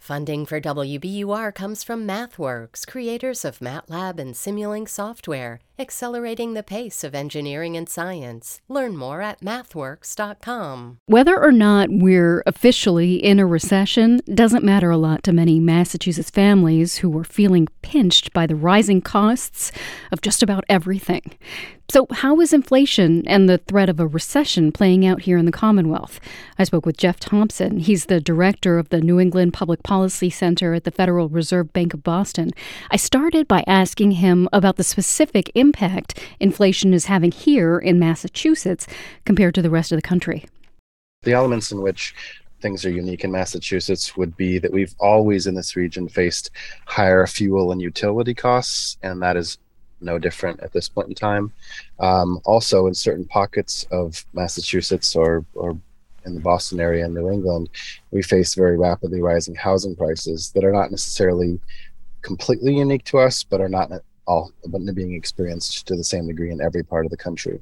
Funding for WBUR comes from MathWorks, creators of MATLAB and Simulink software, accelerating the pace of engineering and science. Learn more at mathworks.com. Whether or not we're officially in a recession doesn't matter a lot to many Massachusetts families who are feeling pinched by the rising costs of just about everything. So how is inflation and the threat of a recession playing out here in the Commonwealth? I spoke with Jeff Thompson. He's the director of the New England Public Policy Center at the Federal Reserve Bank of Boston. I started by asking him about the specific impact inflation is having here in Massachusetts compared to the rest of the country. The elements in which things are unique in Massachusetts would be that we've always in this region faced higher fuel and utility costs, and that is no different at this point in time. Also, in certain pockets of Massachusetts or in the Boston area in New England, we face very rapidly rising housing prices that are not necessarily completely unique to us, but are not all being experienced to the same degree in every part of the country.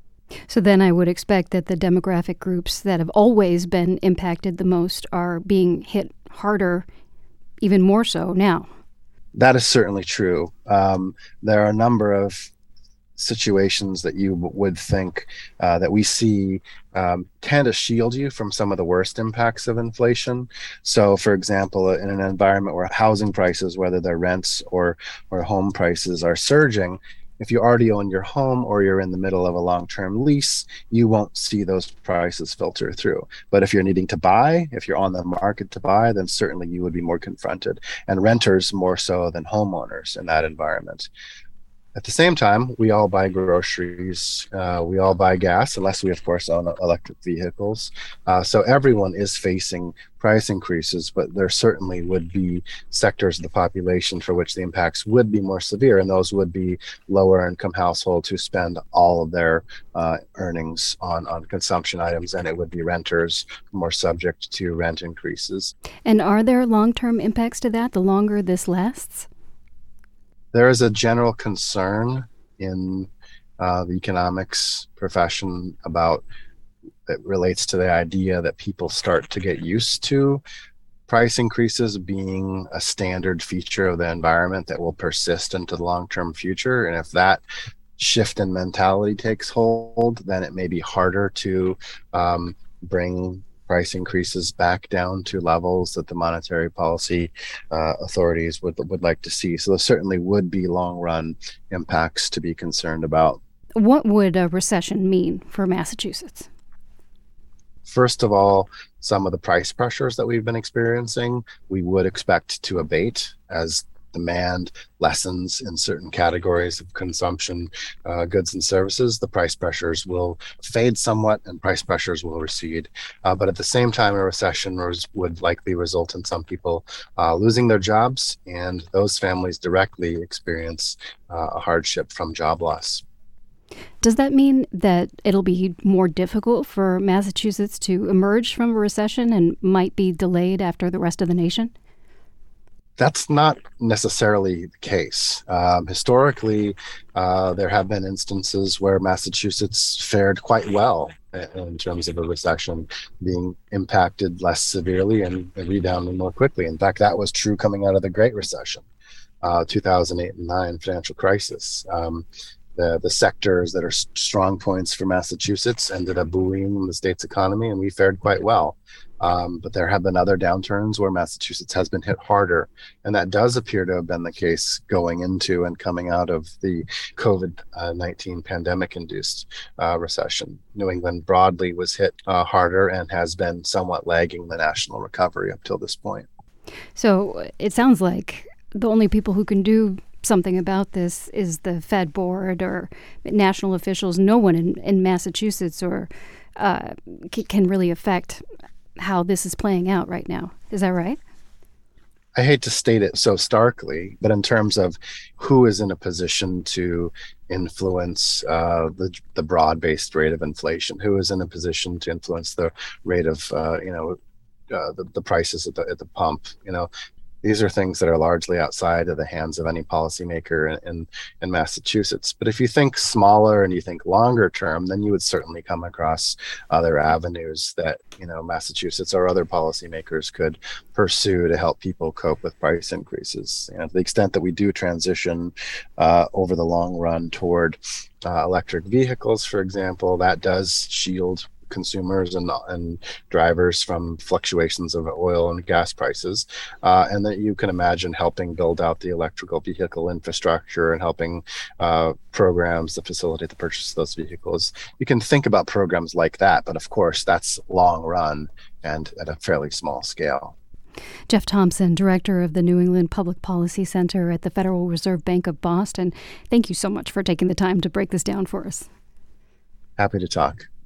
So then I would expect that the demographic groups that have always been impacted the most are being hit harder, even more so now. That is certainly true. There are a number of situations that you would think that we see tend to shield you from some of the worst impacts of inflation. So, for example, in an environment where housing prices, whether they're rents or home prices, are surging, if you already own your home or you're in the middle of a long-term lease, you won't see those prices filter through. But if you're needing to buy, if you're on the market to buy, then certainly you would be more confronted, and renters more so than homeowners in that environment. At the same time, we all buy groceries, we all buy gas, unless we, of course, own electric vehicles. So everyone is facing price increases, but there certainly would be sectors of the population for which the impacts would be more severe, and those would be lower income households who spend all of their earnings on consumption items, and it would be renters more subject to rent increases. And are there long-term impacts to that the longer this lasts? There is a general concern in the economics profession about that relates to the idea that people start to get used to price increases being a standard feature of the environment that will persist into the long-term future. And if that shift in mentality takes hold, then it may be harder to bring price increases back down to levels that the monetary policy authorities would like to see. So there certainly would be long-run impacts to be concerned about. What would a recession mean for Massachusetts? First of all, some of the price pressures that we've been experiencing, we would expect to abate as demand lessens in certain categories of consumption goods and services. The price pressures will fade somewhat and price pressures will recede. But at the same time, a recession would likely result in some people losing their jobs, and those families directly experience a hardship from job loss. Does that mean that it'll be more difficult for Massachusetts to emerge from a recession and might be delayed after the rest of the nation? That's not necessarily the case. Historically, there have been instances where Massachusetts fared quite well in terms of a recession, being impacted less severely and rebounding more quickly. In fact, that was true coming out of the Great Recession, 2008 and 9 financial crisis. The sectors that are strong points for Massachusetts ended up buoying the state's economy, and we fared quite well. But there have been other downturns where Massachusetts has been hit harder, and that does appear to have been the case going into and coming out of the COVID-19 pandemic-induced recession. New England broadly was hit harder and has been somewhat lagging the national recovery up till this point. So it sounds like the only people who can do something about this is the Fed board or national officials. No one in Massachusetts or can really affect how this is playing out right now. Is that right? I hate to state it so starkly, but in terms of who is in a position to influence the broad-based rate of inflation, who is in a position to influence the rate of the prices at the pump, These are things that are largely outside of the hands of any policymaker in Massachusetts. But if you think smaller and you think longer term, then you would certainly come across other avenues that, Massachusetts or other policymakers could pursue to help people cope with price increases. To the extent that we do transition over the long run toward electric vehicles, for example, that does shield consumers and drivers from fluctuations of oil and gas prices, and that you can imagine helping build out the electrical vehicle infrastructure and helping programs that facilitate the purchase of those vehicles. You can think about programs like that, but of course that's long run and at a fairly small scale. Jeff Thompson, director of the New England Public Policy Center at the Federal Reserve Bank of Boston, thank you so much for taking the time to break this down for us. Happy to talk.